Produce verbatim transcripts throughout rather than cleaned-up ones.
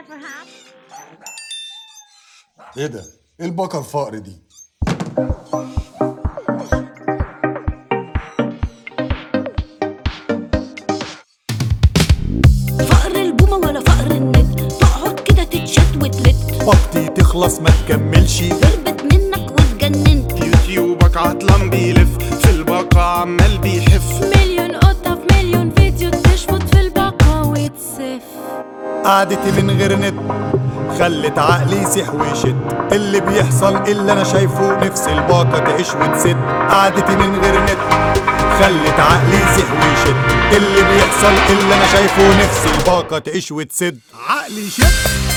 there perhaps? ايه ده؟ ايه البقر الفقر دي؟ فقر البومة ولا فقر النت، تقعد كده تتشت وتلت، وقتي تخلص ما تكملش، هربت منك واتجننت. يوتيوبك عطلان بيلف في الباقة عمال بيحف، مليون قطة في مليون فيديو تشفط في الباقة وتسف. قعدتي من غير نت خلت عقلي يسيح ويشت، اللي بيحصل اللي انا شايفه نفسي الباقة تعيش وتسد. قعدتي من غير نت خلت عقلي يسيح ويشت، اللي بيحصل اللي انا شايفه نفسي الباقة تعيش وتسد. عقلي شت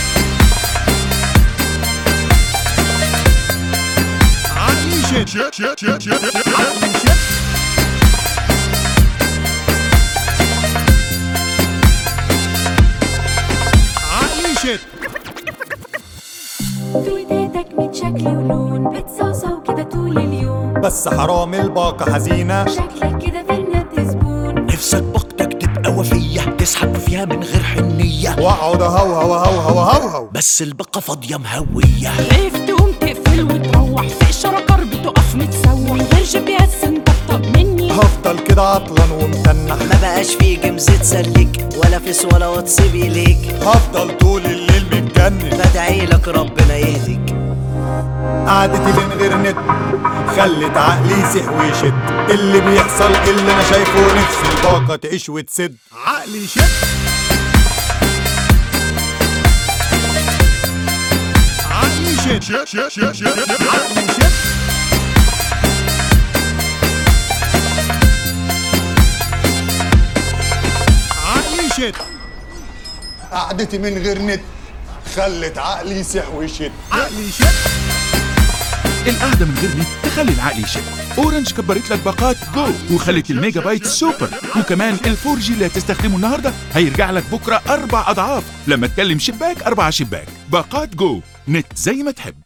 عقلي شت شت شت شت شت عقلي شت. عقلي شت. تويتاتك ميت شكل ولون، بتصوصو كده طول اليوم، بس حرام الباقة حزينة، شكلك كده في النت زبون. نفسك باقتك تبقى وفية، تسحب فيها من غير حنية، واقعد اهوهو اهوهو اهوهو بس الباقة فاضية مهوية. خايف تقوم تقفل وتروح، في إشارة كار بتقف متسوح، من غير جي بي اس انت بطق مني. هفضل كده عطلان ومتنح، ما بقاش في جيمز تسليك، ولا فيس ولا واتس بيليك، هفضل طول الليل متجنن. بدعي لك ربنا يهديك. قعدتي من غير نت خلت عقلي يسيح ويشت، اللي بيحصل اللي انا شايفه نفسي الباقة تعيش وتسد. عقلي شت. عقلي شت شت شت شت شت عقلي شت. عقلي شت. قعدتي من غير نت خلت عقلي يسيح ويشت. عقلي شت. القعدة من غير نت تخلي العقل يشت. اورنج كبرت لك باقات جو وخلت الميجا بايت سوبر، وكمان الفور جي اللي هتستخدمه النهارده هيرجع لك بكره اربع اضعاف لما تكلم شباك اربع شباك. باقات جو، نت زي ما تحب.